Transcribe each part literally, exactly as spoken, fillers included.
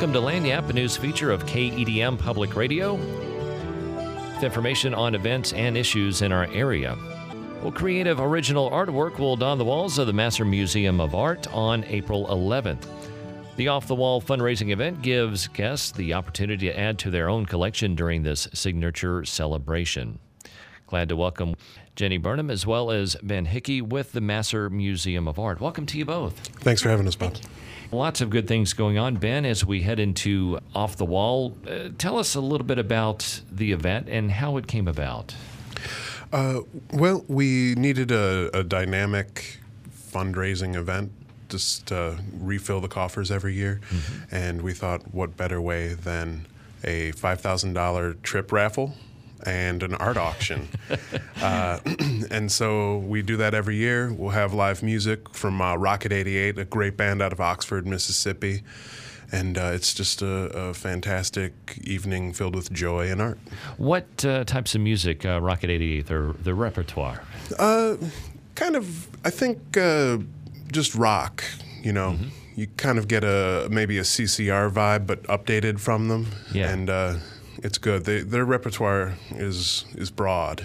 Welcome to Lagniappe, a news feature of K E D M Public Radio, with information on events and issues in our area. Well, creative original artwork will don the walls of the Masser Museum of Art on April eleventh. The Off the Wall fundraising event gives guests the opportunity to add to their own collection during this signature celebration. Glad to welcome Jenny Burnham as well as Ben Hickey with the Masser Museum of Art. Welcome to you both. Thanks for having us, Bob. Lots of good things going on. Ben, as we head into Off the Wall, uh, tell us a little bit about the event and how it came about. Uh, well, we needed a, a dynamic fundraising event just to refill the coffers every year. Mm-hmm. And we thought, what better way than a five thousand dollars trip raffle and an art auction. uh, and so we do that every year. We'll have live music from uh, Rocket eighty-eight, a great band out of Oxford, Mississippi. And uh, it's just a, a fantastic evening filled with joy and art. What uh, types of music, uh, Rocket eighty-eight, their, their repertoire? Uh, kind of, I think, uh, just rock, you know. Mm-hmm. You kind of get a maybe a C C R vibe, but updated from them. Yeah. And uh, it's good. They, their repertoire is is broad.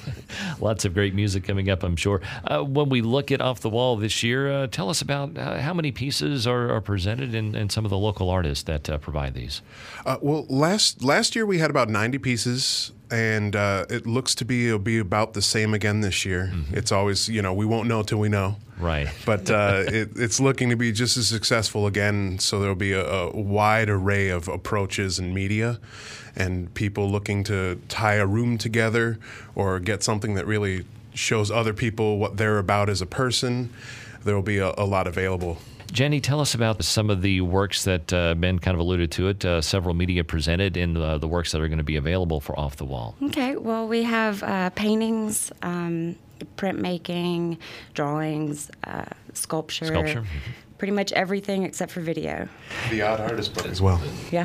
Lots of great music coming up, I'm sure. Uh, when we look at Off the Wall this year, uh, tell us about uh, how many pieces are, are presented and, and some of the local artists that uh, provide these. Uh, well, last last year we had about ninety pieces, and uh, it looks to be it'll be about the same again this year. Mm-hmm. It's always, you know, we won't know till we know. Right. But uh, it, it's looking to be just as successful again, so there'll be a, a wide array of approaches and media and people looking to tie a room together or get something that really shows other people what they're about as a person. There will be a, a lot available. Jenny, tell us about some of the works that uh, Ben kind of alluded to it. Uh, several media presented in the, the works that are going to be available for Off the Wall. Okay, well, we have uh, paintings, um, printmaking, drawings, uh, sculpture. Sculpture. Mm-hmm. Pretty much everything except for video. The odd artist book as well. Yeah.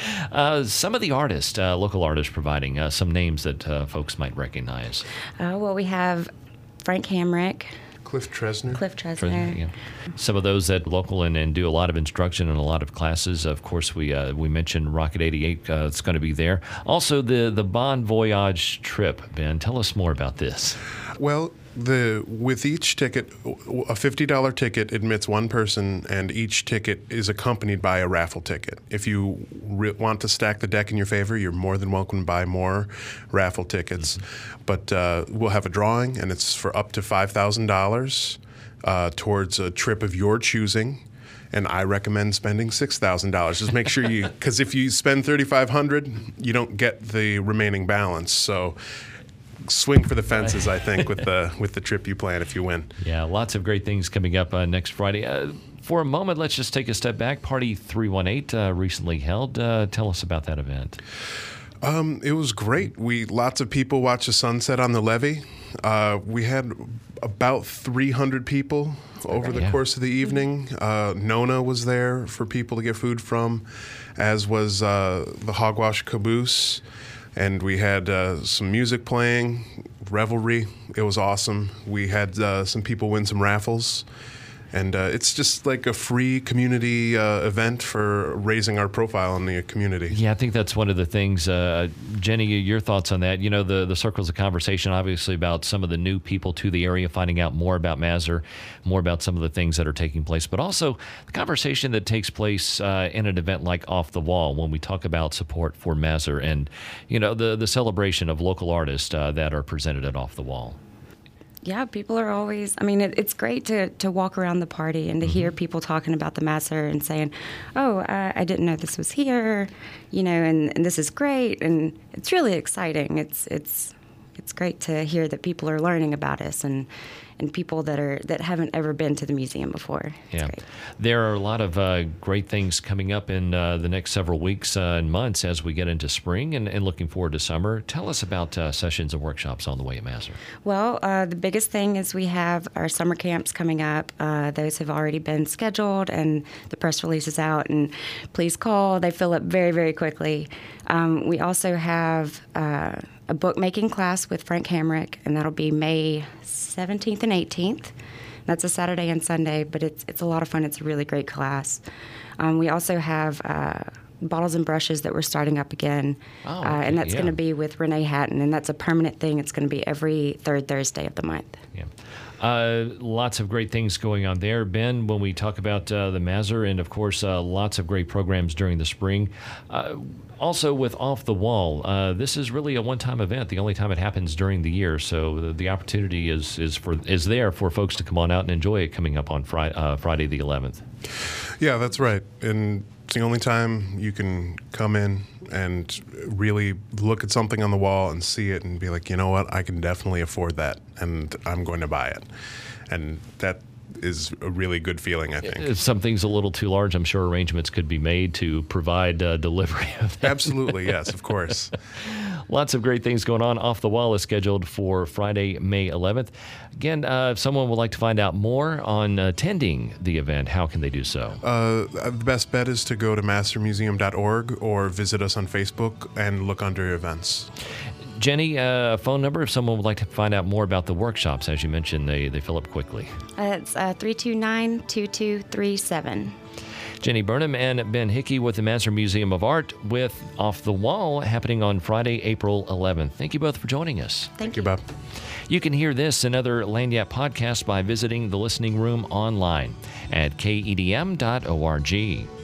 Uh, some of the artists, uh, local artists providing uh, some names that uh, folks might recognize. Uh, well, we have Frank Hamrick. Cliff Tresner. Cliff Tresner. Yeah. Some of those that local and, and do a lot of instruction and a lot of classes. Of course, we uh, we mentioned Rocket eighty-eight. Uh, it's going to be there. Also, the the Bon Voyage trip. Ben, tell us more about this. Well, the with each ticket, a fifty dollars ticket admits one person, and each ticket is accompanied by a raffle ticket. If you re- want to stack the deck in your favor, you're more than welcome to buy more raffle tickets. Mm-hmm. But uh, we'll have a drawing, and it's for up to five thousand dollars uh, towards a trip of your choosing. And I recommend spending six thousand dollars. Just make sure you, because if you spend thirty-five hundred dollars, you don't get the remaining balance. So swing for the fences, I think, with the with the trip you plan if you win. Yeah, lots of great things coming up uh, next Friday. Uh, for a moment, let's just take a step back. Party three one eight uh, recently held. Uh, tell us about that event. Um, it was great. We lots of people watched the sunset on the levee. Uh, we had about three hundred people over the yeah. course of the evening. Uh, Nona was there for people to get food from, as was uh, the Hogwash Caboose. And we had uh, some music playing, revelry. It was awesome. We had uh, some people win some raffles. And uh, it's just like a free community uh, event for raising our profile in the community. Yeah, I think that's one of the things. Uh, Jenny, your thoughts on that? You know, the, the circles of conversation, obviously, about some of the new people to the area, finding out more about Masser, more about some of the things that are taking place, but also the conversation that takes place uh, in an event like Off the Wall when we talk about support for Masser and, you know, the, the celebration of local artists uh, that are presented at Off the Wall. Yeah, people are always, I mean, it, it's great to, to walk around the party and to mm-hmm. hear people talking about the Masser and saying, oh, uh, I didn't know this was here, you know, and, and this is great. And it's really exciting. It's it's it's great to hear that people are learning about us and, and people that are that haven't ever been to the museum before. It's yeah, great. There are a lot of uh, great things coming up in uh, the next several weeks uh, and months as we get into spring and, and looking forward to summer. Tell us about uh, sessions and workshops on the way at Masser. Well, uh, the biggest thing is we have our summer camps coming up. Uh, those have already been scheduled, and the press release is out. And please call; they fill up very, very quickly. Um, we also have uh, a bookmaking class with Frank Hamrick, and that'll be May seventeenth and eighteenth. That's a Saturday and Sunday, but it's it's a lot of fun. It's a really great class. Um, we also have uh, bottles and brushes that we're starting up again, Oh, uh, and that's yeah. going to be with Renee Hatton, and that's a permanent thing. It's going to be every third Thursday of the month. Yeah. Uh, lots of great things going on there, Ben, when we talk about uh, the Mazur, and of course, uh, lots of great programs during the spring. Uh, also, with Off the Wall, uh, this is really a one-time event, the only time it happens during the year. So the, the opportunity is is for is there for folks to come on out and enjoy it coming up on Friday, uh, Friday the eleventh. Yeah, that's right. And it's the only time you can come in and really look at something on the wall and see it and be like, you know what, I can definitely afford that, and I'm going to buy it. And that is a really good feeling, I think. If something's a little too large, I'm sure arrangements could be made to provide uh, delivery of that. Absolutely, yes, of course. Lots of great things going on. Off the Wall is scheduled for Friday, May eleventh. Again, uh, if someone would like to find out more on attending the event, how can they do so? Uh, the best bet is to go to master museum dot org or visit us on Facebook and look under events. Jenny, uh, a phone number if someone would like to find out more about the workshops. As you mentioned, they, they fill up quickly. Uh, it's uh, three two nine, two two three seven. Jenny Burnham and Ben Hickey with the Mazur Museum of Art with Off the Wall happening on Friday, April eleventh. Thank you both for joining us. Thank, Thank you. you, Bob. You can hear this and other Lagniappe podcasts by visiting the Listening Room online at K E D M dot org.